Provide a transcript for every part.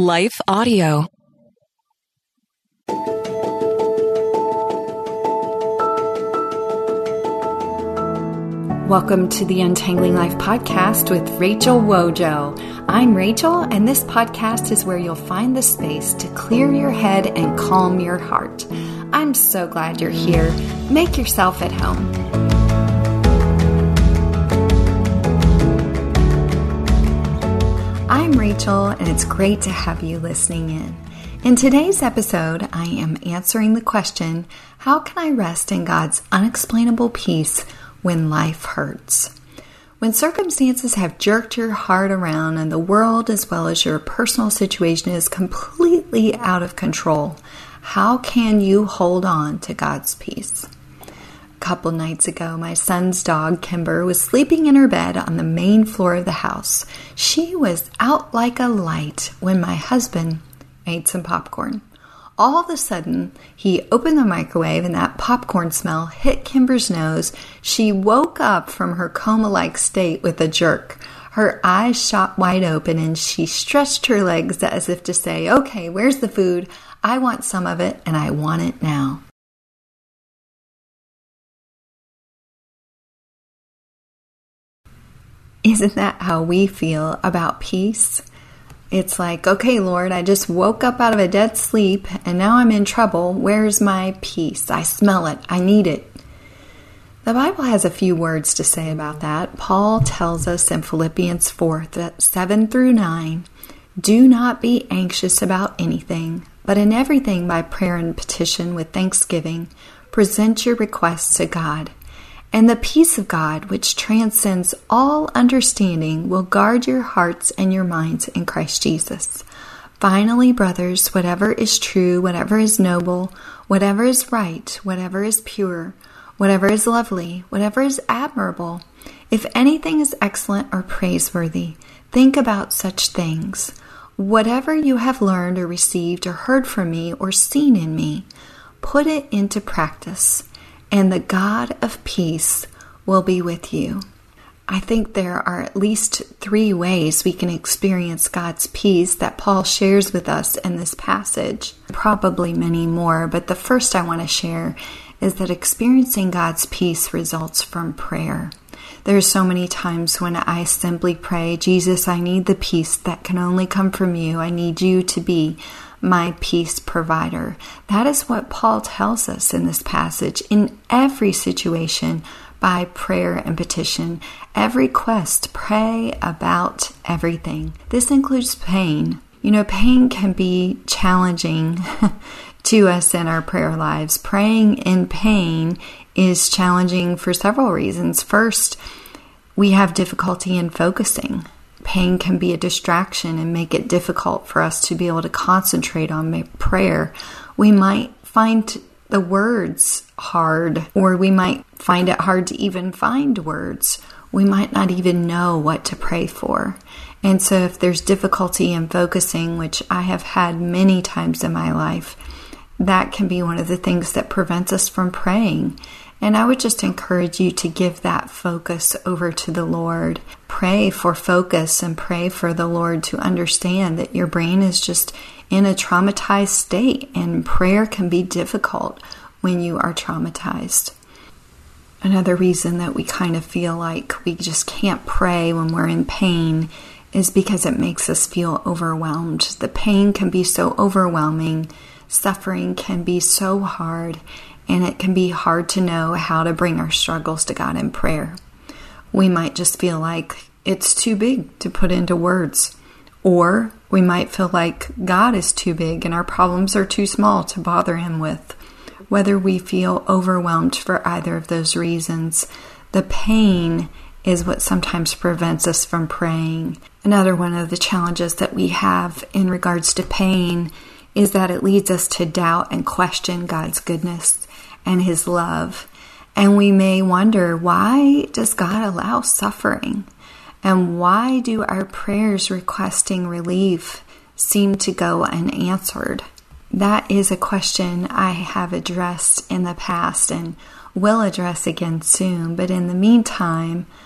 Life Audio. Welcome to the Untangling Life podcast with Rachel Wojo. I'm Rachel, and this podcast is where you'll find the space to clear your head and calm your heart. I'm so glad you're here. Make yourself at home. I'm Rachel, and it's great to have you listening in. In today's episode, I am answering the question, how can I rest in God's unexplainable peace when life hurts? When circumstances have jerked your heart around and the world as well as your personal situation is completely out of control, how can you hold on to God's peace? A couple nights ago, my son's dog, Kimber, was sleeping in her bed on the main floor of the house. She was out like a light when my husband made some popcorn. All of a sudden, he opened the microwave and that popcorn smell hit Kimber's nose. She woke up from her coma-like state with a jerk. Her eyes shot wide open and she stretched her legs as if to say, "Okay, where's the food? I want some of it and I want it now." Isn't that how we feel about peace? It's like, okay, Lord, I just woke up out of a dead sleep and now I'm in trouble. Where's my peace? I smell it. I need it. The Bible has a few words to say about that. Paul tells us in Philippians 4:7-9, "Do not be anxious about anything, but in everything by prayer and petition with thanksgiving, present your requests to God. And the peace of God, which transcends all understanding, will guard your hearts and your minds in Christ Jesus. Finally, brothers, whatever is true, whatever is noble, whatever is right, whatever is pure, whatever is lovely, whatever is admirable, if anything is excellent or praiseworthy, think about such things. Whatever you have learned or received or heard from me or seen in me, put it into practice, and the God of peace will be with you." I think there are at least 3 ways we can experience God's peace that Paul shares with us in this passage. Probably many more, but the first I want to share is that experiencing God's peace results from prayer. There's so many times when I simply pray, "Jesus, I need the peace that can only come from you. I need you to be my peace provider." That is what Paul tells us in this passage. In every situation, by prayer and petition, every quest, pray about everything. This includes pain. Pain can be challenging to us in our prayer lives. Praying in pain is challenging for several reasons. First, we have difficulty in focusing. Pain can be a distraction and make it difficult for us to be able to concentrate on prayer. We might find the words hard, or we might find it hard to even find words. We might not even know what to pray for. And so if there's difficulty in focusing, which I have had many times in my life, that can be one of the things that prevents us from praying. And I would just encourage you to give that focus over to the Lord. Pray for focus and pray for the Lord to understand that your brain is just in a traumatized state, and prayer can be difficult when you are traumatized. Another reason that we kind of feel like we just can't pray when we're in pain is because it makes us feel overwhelmed. The pain can be so overwhelming. Suffering can be so hard. And it can be hard to know how to bring our struggles to God in prayer. We might just feel like it's too big to put into words. Or we might feel like God is too big and our problems are too small to bother Him with. Whether we feel overwhelmed for either of those reasons, the pain is what sometimes prevents us from praying. Another one of the challenges that we have in regards to pain is that it leads us to doubt and question God's goodness and His love. And we may wonder, why does God allow suffering? And why do our prayers requesting relief seem to go unanswered? That is a question I have addressed in the past and will address again soon. But in the meantime,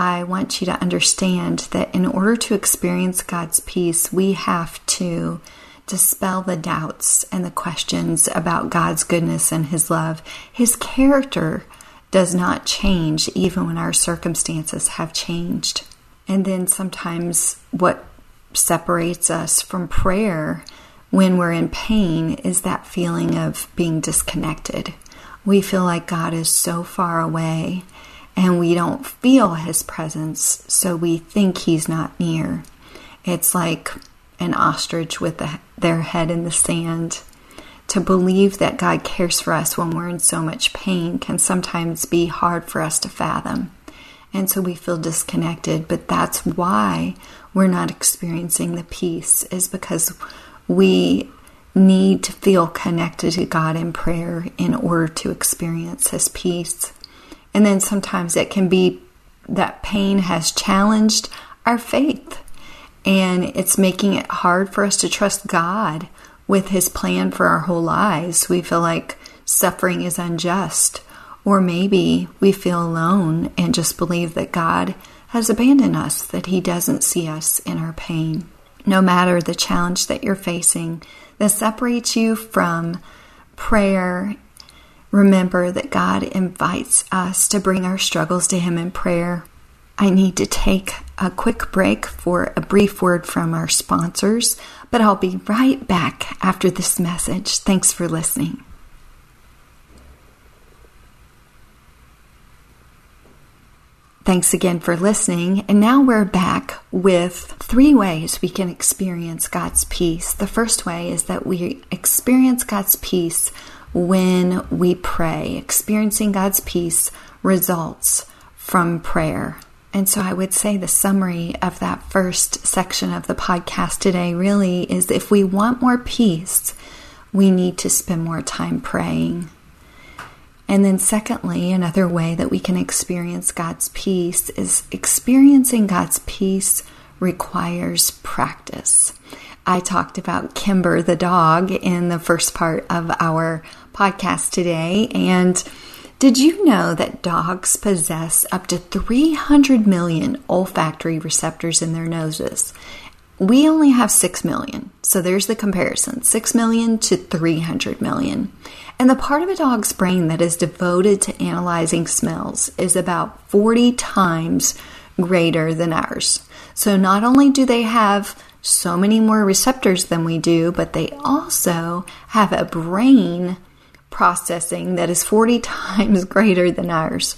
I want you to understand that in order to experience God's peace, we have to dispel the doubts and the questions about God's goodness and His love. His character does not change even when our circumstances have changed. And then sometimes what separates us from prayer when we're in pain is that feeling of being disconnected. We feel like God is so far away and we don't feel His presence, so we think He's not near. It's like an ostrich with their head in the sand. To believe that God cares for us when we're in so much pain can sometimes be hard for us to fathom. And so we feel disconnected, but that's why we're not experiencing the peace, is because we need to feel connected to God in prayer in order to experience His peace. And then sometimes it can be that pain has challenged our faith, and it's making it hard for us to trust God with His plan for our whole lives. We feel like suffering is unjust, or maybe we feel alone and just believe that God has abandoned us, that He doesn't see us in our pain. No matter the challenge that you're facing that separates you from prayer, remember that God invites us to bring our struggles to Him in prayer. I need to take a quick break for a brief word from our sponsors, but I'll be right back after this message. Thanks for listening. Thanks again for listening. And now we're back with 3 ways we can experience God's peace. The first way is that we experience God's peace when we pray. Experiencing God's peace results from prayer. And so I would say the summary of that first section of the podcast today really is, if we want more peace, we need to spend more time praying. And then secondly, another way that we can experience God's peace is experiencing God's peace requires practice. I talked about Kimber the dog in the first part of our podcast today. And did you know that dogs possess up to 300 million olfactory receptors in their noses? We only have 6 million. So there's the comparison, 6 million to 300 million. And the part of a dog's brain that is devoted to analyzing smells is about 40 times greater than ours. So not only do they have so many more receptors than we do, but they also have a brain processing that is 40 times greater than ours.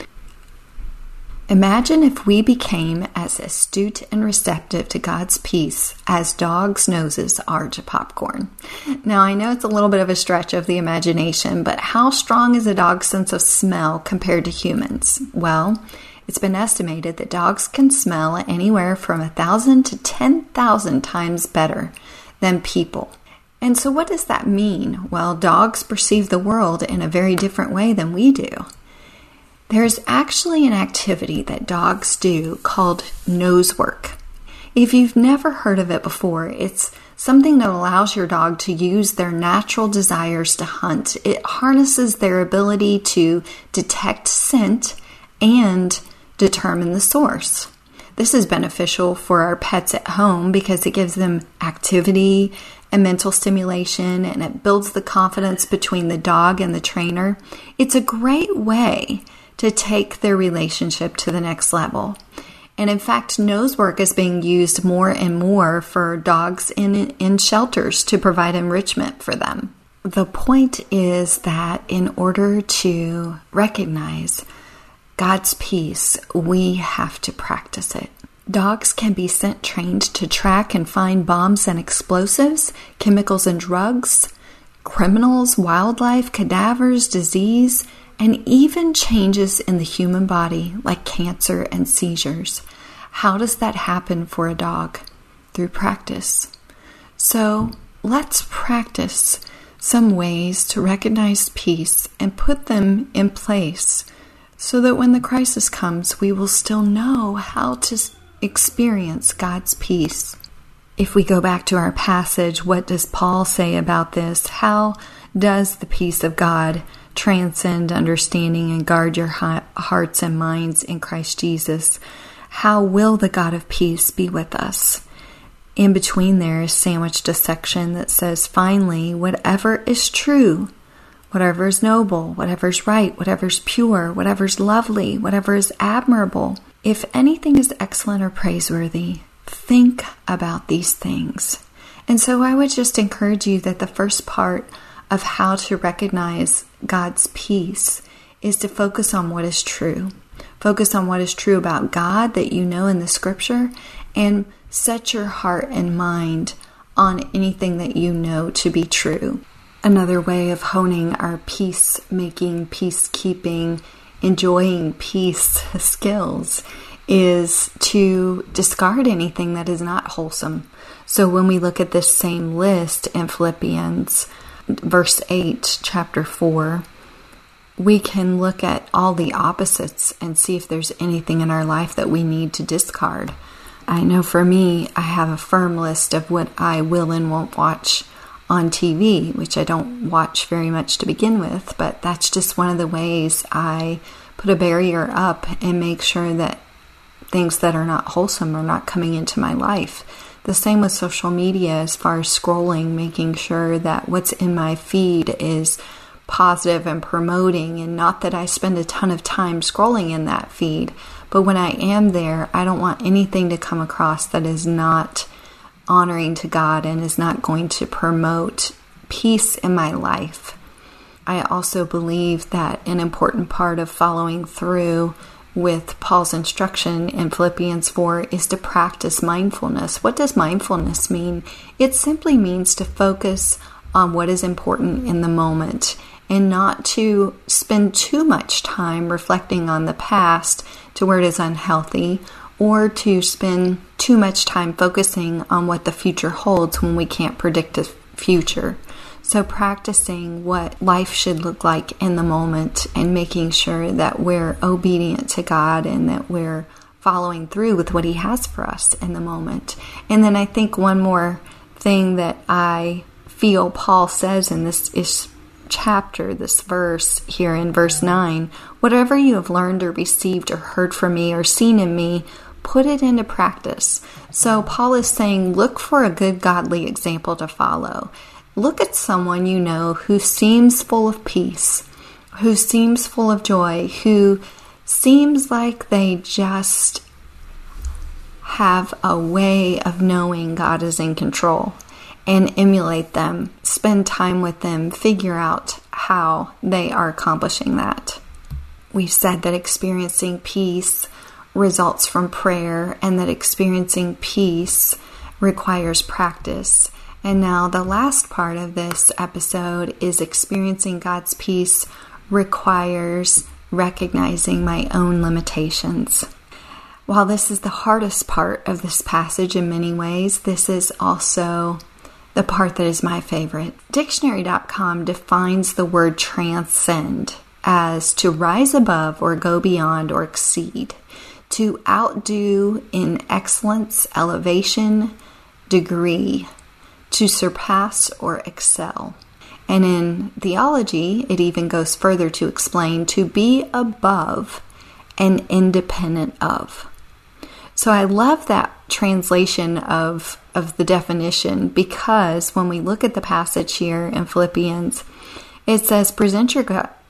Imagine if we became as astute and receptive to God's peace as dogs' noses are to popcorn. Now, I know it's a little bit of a stretch of the imagination, but how strong is a dog's sense of smell compared to humans? Well, it's been estimated that dogs can smell anywhere from 1,000 to 10,000 times better than people. And so what does that mean? Well, dogs perceive the world in a very different way than we do. There's actually an activity that dogs do called nose work. If you've never heard of it before, it's something that allows your dog to use their natural desires to hunt. It harnesses their ability to detect scent and determine the source. This is beneficial for our pets at home because it gives them activity and mental stimulation, and it builds the confidence between the dog and the trainer. It's a great way to take their relationship to the next level. And in fact, nose work is being used more and more for dogs in shelters to provide enrichment for them. The point is that in order to recognize God's peace, we have to practice it. Dogs can be scent trained to track and find bombs and explosives, chemicals and drugs, criminals, wildlife, cadavers, disease, and even changes in the human body like cancer and seizures. How does that happen for a dog? Through practice. So let's practice some ways to recognize peace and put them in place so that when the crisis comes, we will still know how to experience God's peace. If we go back to our passage, what does Paul say about this? How does the peace of God transcend understanding and guard your hearts and minds in Christ Jesus, how will the God of peace be with us? In between there is sandwiched a section that says, finally, whatever is true, whatever is noble, whatever is right, whatever is pure, whatever is lovely, whatever is admirable, if anything is excellent or praiseworthy, think about these things. And so I would just encourage you that the first part of how to recognize God's peace is to focus on what is true. Focus on what is true about God that you know in the scripture, and set your heart and mind on anything that you know to be true. Another way of honing our peacemaking, peacekeeping, enjoying peace skills is to discard anything that is not wholesome. So when we look at this same list in Philippians verse 8, chapter 4, we can look at all the opposites and see if there's anything in our life that we need to discard. I know for me, I have a firm list of what I will and won't watch on TV, which I don't watch very much to begin with, but that's just one of the ways I put a barrier up and make sure that things that are not wholesome are not coming into my life. The same with social media as far as scrolling, making sure that what's in my feed is positive and promoting, and not that I spend a ton of time scrolling in that feed. But when I am there, I don't want anything to come across that is not honoring to God and is not going to promote peace in my life. I also believe that an important part of following through with Paul's instruction in Philippians 4 is to practice mindfulness. What does mindfulness mean? It simply means to focus on what is important in the moment and not to spend too much time reflecting on the past to where it is unhealthy, or to spend too much time focusing on what the future holds when we can't predict the future. So practicing what life should look like in the moment and making sure that we're obedient to God and that we're following through with what He has for us in the moment. And then I think one more thing that I feel Paul says in this chapter, this verse here in verse 9, whatever you have learned or received or heard from me or seen in me, put it into practice. So Paul is saying, look for a good godly example to follow. Look at someone you know who seems full of peace, who seems full of joy, who seems like they just have a way of knowing God is in control, and emulate them, spend time with them, figure out how they are accomplishing that. We've said that experiencing peace results from prayer, and that experiencing peace requires practice. And now the last part of this episode is experiencing God's peace requires recognizing my own limitations. While this is the hardest part of this passage in many ways, this is also the part that is my favorite. Dictionary.com defines the word transcend as to rise above or go beyond or exceed, to outdo in excellence, elevation, degree, to surpass or excel. And in theology, it even goes further to explain to be above and independent of. So I love that translation of the definition, because when we look at the passage here in Philippians, it says present your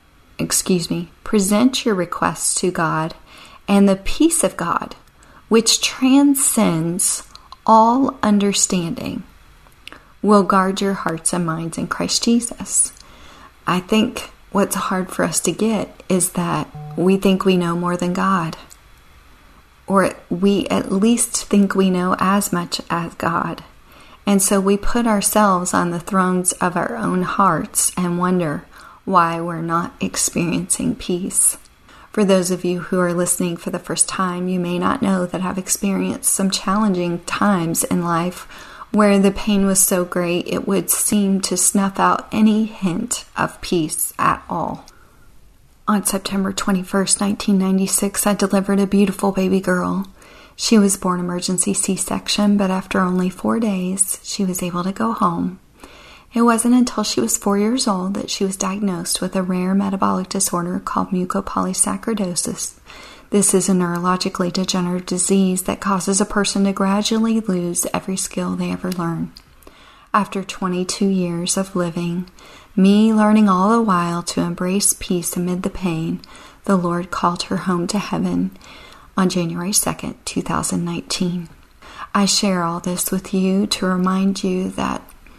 requests to God, and the peace of God, which transcends all understanding, will guard your hearts and minds in Christ Jesus. I think what's hard for us to get is that we think we know more than God, or we at least think we know as much as God. And so we put ourselves on the thrones of our own hearts and wonder why we're not experiencing peace. For those of you who are listening for the first time, you may not know that I've experienced some challenging times in life where the pain was so great it would seem to snuff out any hint of peace at all. On September 21st, 1996, I delivered a beautiful baby girl. She was born emergency C-section, but after only 4 days, she was able to go home. It wasn't until she was 4 years old that she was diagnosed with a rare metabolic disorder called mucopolysaccharidosis. This is a neurologically degenerative disease that causes a person to gradually lose every skill they ever learn. After 22 years of living, me learning all the while to embrace peace amid the pain, the Lord called her home to heaven on January 2nd, 2019. I share all this with you to remind you that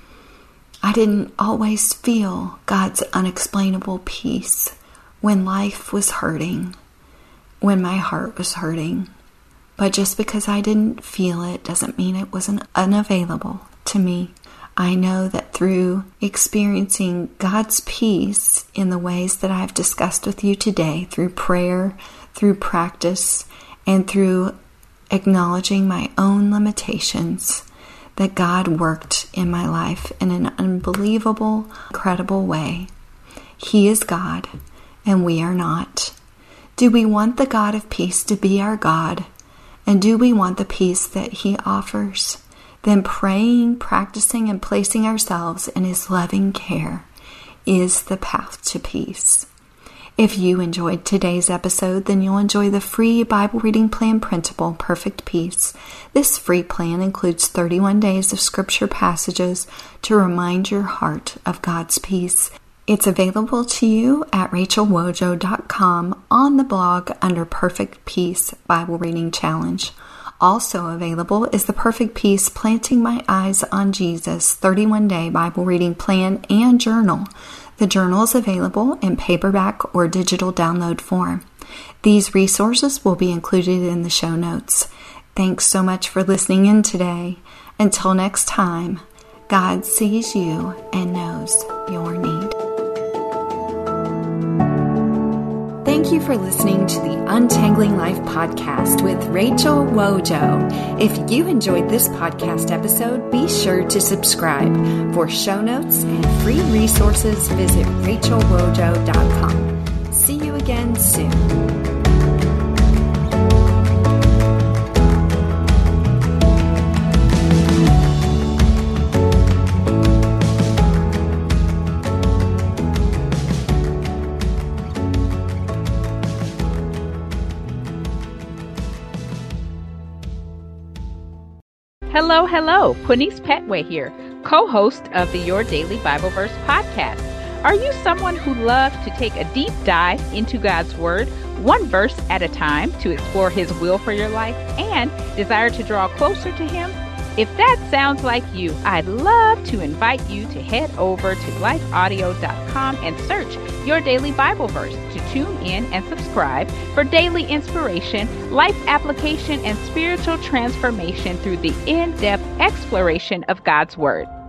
I didn't always feel God's unexplainable peace when life was hurting, when my heart was hurting. But just because I didn't feel it doesn't mean it wasn't unavailable to me. I know that through experiencing God's peace in the ways that I've discussed with you today, through prayer, through practice, and through acknowledging my own limitations, that God worked in my life in an unbelievable, incredible way. He is God, and we are not. Do we want the God of peace to be our God? And do we want the peace that He offers? Then praying, practicing, and placing ourselves in His loving care is the path to peace. If you enjoyed today's episode, then you'll enjoy the free Bible reading plan printable, Perfect Peace. This free plan includes 31 days of scripture passages to remind your heart of God's peace. It's available to you at rachelwojo.com on the blog under Perfect Peace Bible Reading Challenge. Also available is the Perfect Peace Planting My Eyes on Jesus 31-day Bible reading plan and journal. The journal is available in paperback or digital download form. These resources will be included in the show notes. Thanks so much for listening in today. Until next time, God sees you and knows your need. Thank you for listening to the Untangling Life podcast with Rachel Wojo. If you enjoyed this podcast episode, be sure to subscribe. For show notes and free resources, visit rachelwojo.com. See you again soon. Hello, Punice Petway here, co-host of the Your Daily Bible Verse podcast. Are you someone who loves to take a deep dive into God's Word, one verse at a time, to explore His will for your life and desire to draw closer to Him? If that sounds like you, I'd love to invite you to head over to lifeaudio.com and search Your Daily Bible Verse to tune in and subscribe for daily inspiration, life application, and spiritual transformation through the in-depth exploration of God's Word.